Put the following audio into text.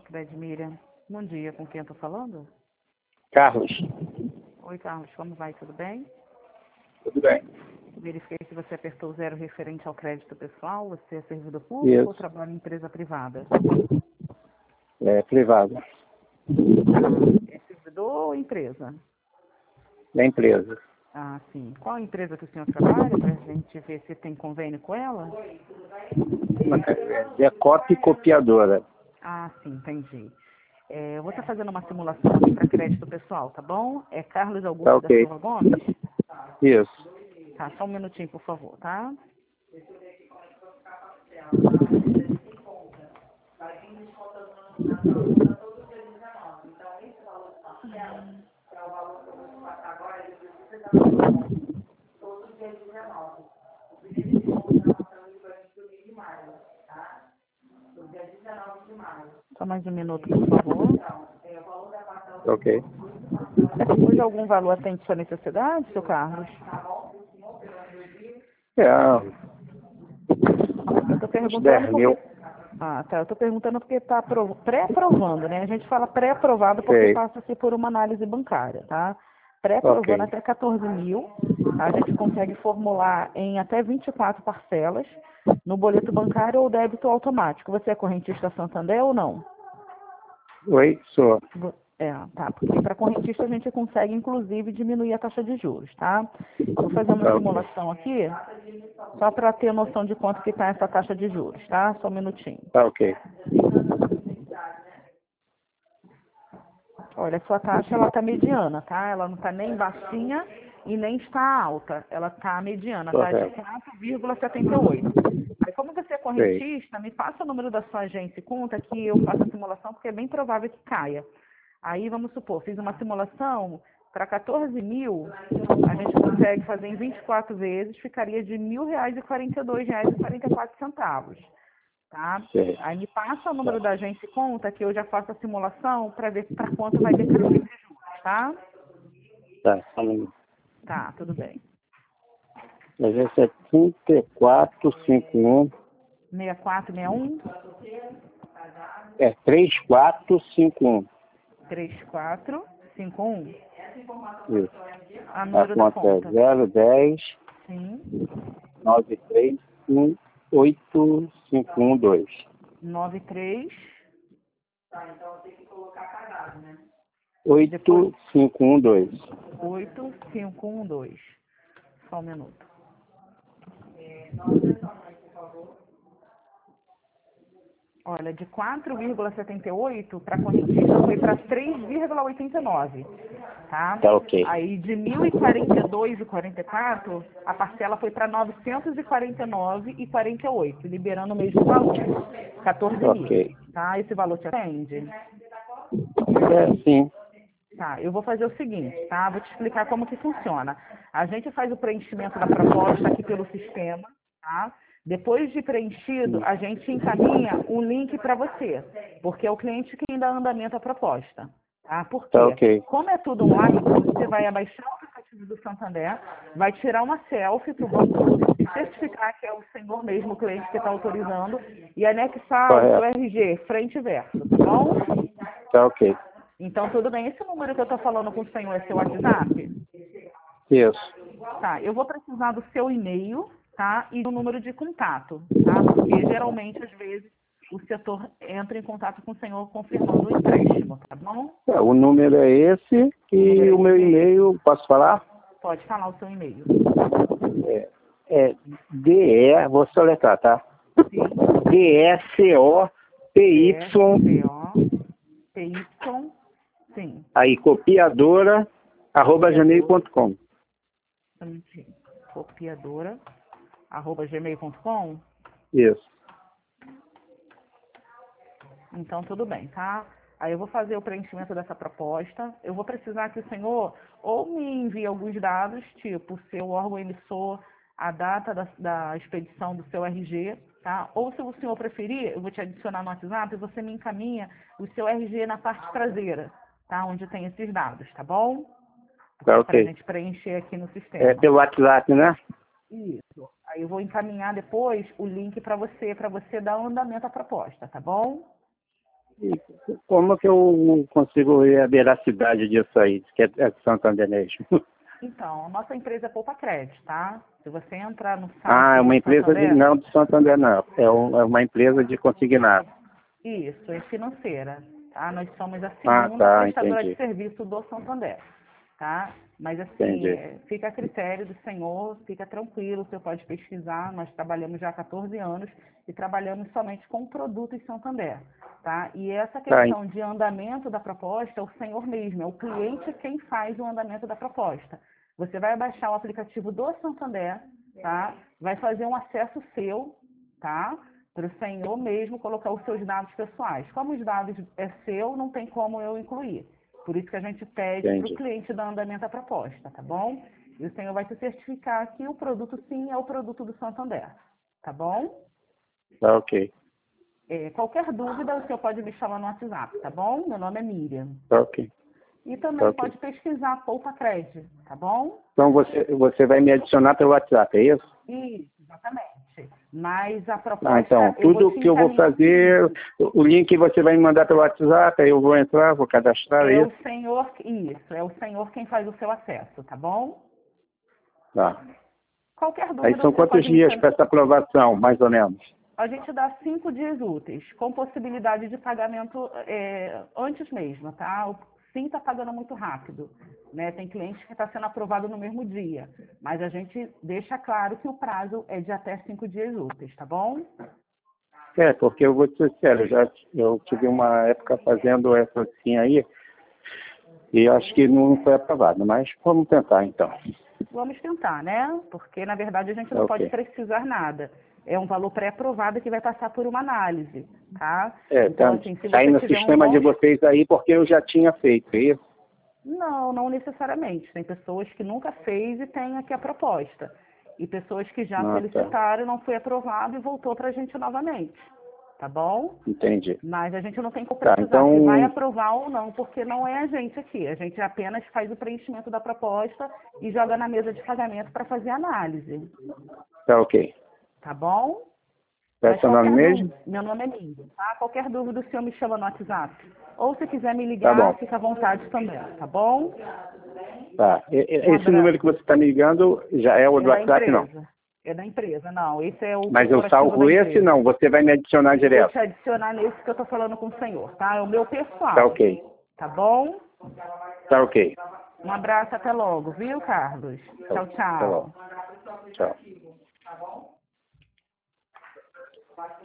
Fred Miriam. Bom dia, com quem eu estou falando? Carlos. Oi, Carlos, como vai? Tudo bem? Tudo bem. Verifiquei se você apertou 0 referente ao crédito pessoal. Você é servidor público ou trabalha em empresa privada? É privado. É servidor ou empresa? Da empresa. Ah, sim. Qual a empresa que o senhor trabalha, para a gente ver se tem convênio com ela? Decop Copiadora. Ah, sim, entendi. Eu vou estar fazendo uma simulação aqui para crédito pessoal, tá bom? É Carlos Augusto Tá da ok. Silva Gomes? Isso. Tá, só um minutinho, por favor, tá? Só mais um minuto, por favor. Ok. Hoje algum valor atende sua necessidade, seu Carlos? Eu estou Uns perguntando 10 porque... mil. Ah, tá. Eu estou perguntando porque está pré-aprovando, né? A gente fala pré-aprovado porque Sei. passa-se por uma análise bancária, tá? Pré-aprovando Ok. até 14 mil. A gente consegue formular em até 24 parcelas no boleto bancário ou débito automático. Você é correntista Santander ou não? Oi, sou. Tá, porque para correntista a gente consegue, inclusive, diminuir a taxa de juros, tá? Eu vou fazer uma Tá ok. simulação aqui, só para ter noção de quanto que está essa taxa de juros, tá? Só um minutinho. Tá ok. Olha, a sua taxa, ela tá mediana, tá? Ela não tá nem baixinha e nem está alta. Ela tá mediana, tá? De Correto. 4,78. Aí, como você é Sei. correntista, me passa o número da sua agência e conta que eu faço a simulação, porque é bem provável que caia. Aí, vamos supor, fiz uma simulação para 14 mil, a gente consegue fazer em 24 vezes, ficaria de R$ 1.042,44. Tá? Sei. Aí me passa o número da agência e conta que eu já faço a simulação para ver para quanto vai decair esse juros, tá? Tá. Só um minuto. Tá, tudo bem. A agência é 3451. 6461 É 3451. 3451. Isso. A A número da conta é conta. 010 Sim. 9318512. 93. 8512. 8512. Só um minuto. Olha, de 4,78 para correntista foi para 3,89, tá? Tá ok. Aí de 1.042,44 a parcela foi para 949,48, liberando o mesmo valor, 14 mil, Ok. tá? Esse valor te atende? É, sim. Tá, eu vou fazer o seguinte, tá? Vou te explicar como que funciona. A gente faz o preenchimento da proposta aqui pelo sistema, tá? Depois de preenchido, a gente encaminha um link para você, porque é o cliente quem dá andamento à proposta, tá? Por Tá quê? ok. Como é tudo online, você vai abaixar o aplicativo do Santander, vai tirar uma selfie para o banco certificar que é o senhor mesmo, o cliente que está autorizando, e anexar o seu Correto. RG, frente e verso, tá bom? Tá ok. Então, tudo bem. Esse número que eu estou falando com o senhor é seu WhatsApp? Isso. Tá, eu vou precisar do seu e-mail, tá? E do número de contato, tá? Porque geralmente, às vezes, o setor entra em contato com o senhor confirmando o empréstimo, tá bom? É, o número é esse e o meu e-mail, posso falar? Pode falar o seu e-mail. É DE, vou soletrar, tá? Sim. DECOPY, PY, sim. aí copiadora, @gmail.com. Copiadora, @gmail.com. Isso. Então, tudo bem, tá? Aí eu vou fazer o preenchimento dessa proposta. Eu vou precisar que o senhor ou me envie alguns dados, tipo o seu órgão emissor, a data da expedição do seu RG, tá? Ou se o senhor preferir, eu vou te adicionar no WhatsApp e você me encaminha o seu RG na parte traseira, tá? Onde tem esses dados, tá bom? Tá Para a ok. gente preencher aqui no É sistema. pelo WhatsApp, né? Isso. Aí eu vou encaminhar depois o link para você dar andamento à proposta, tá bom? E como que eu consigo ver a veracidade disso aí, que é de Santander mesmo? Então, a nossa empresa é Poupa Crédito, tá? Se você entrar no Ah, é site uma do empresa de, Santander, não de Santander, não. É uma empresa de consignado. isso, é financeira, tá? Nós somos a Ah, segunda tá, prestadora de entendi. serviço do Santander, tá? Mas assim, Entendi. fica a critério do senhor, fica tranquilo, o senhor pode pesquisar, nós trabalhamos já há 14 anos e trabalhamos somente com produtos Santander, tá? E essa Tá, questão de andamento da proposta é o senhor mesmo, é o cliente quem faz o andamento da proposta. Você vai baixar o aplicativo do Santander, tá? Vai fazer um acesso seu, tá? Para o senhor mesmo colocar os seus dados pessoais. Como os dados é seu, não tem como eu incluir. Por isso que a gente pede para o entendi. cliente dar andamento à proposta, tá bom? E o senhor vai se certificar que o produto sim é o produto do Santander, tá bom? Tá, ok. Qualquer dúvida, o senhor pode me chamar no WhatsApp, tá bom? Meu nome é Miriam. Tá, ok. E Tá, também ok. pode pesquisar Poupa Crédito, tá bom? Então você vai me adicionar pelo WhatsApp, é isso? Isso, exatamente. Mas a Ah, então, proposta, eu vou tudo te que eu vou encaminhar. fazer, o link você vai me mandar pelo WhatsApp, aí eu vou entrar, vou cadastrar, é É o isso? senhor, isso, é o senhor quem faz o seu acesso, tá bom? Tá. Qualquer Aí dúvida, são o senhor quantos pode me dias chamar. para essa aprovação, mais ou menos? A gente dá 5 dias úteis, com possibilidade de pagamento antes mesmo, tá? O Sim está pagando muito rápido, né? Tem cliente que está sendo aprovado no mesmo dia, mas a gente deixa claro que o prazo é de até 5 dias úteis, tá bom? É, porque eu vou ser sincero, eu tive uma época fazendo essa assim aí, e acho que não foi aprovado, mas vamos tentar então. Vamos tentar, né? Porque, na verdade, a gente Tá, não pode ok. precisar nada. É um valor pré-aprovado que vai passar por uma análise, tá? É, Então, tá, assim, se tá aí você no tiver um sistema bom... de vocês aí, porque eu já tinha feito, é isso? Não, não necessariamente. Tem pessoas que nunca fez e tem aqui a proposta. E pessoas que já Ah, tá. solicitaram, não foi aprovado e voltou para a gente novamente. Tá bom? Entendi. Mas a gente não tem como Tá, precisar se vai então, aprovar ou não, porque não é a gente aqui. A gente apenas faz o preenchimento da proposta e joga na mesa de pagamento para fazer análise. tá ok. Tá bom? Qual é Mas seu nome qualquer mesmo? dúvida, meu nome é Lídia, tá? Qualquer dúvida o senhor me chama no WhatsApp. Ou se quiser me Tá ligar, bom. fica à vontade também, tá bom? Tá. Um Esse número abraço. que você está me ligando já é o É do da WhatsApp, não? empresa. É da empresa, não. Esse é o Mas eu corporativo da salvo esse, empresa. não. Você vai me adicionar Eu vou direto. te adicionar nesse que eu tô falando com o senhor, tá? É o meu Tá pessoal, ok. tá bom? Tá ok. Um abraço, até logo, viu, Carlos? Tchau, Tá bom. tchau. Tchau.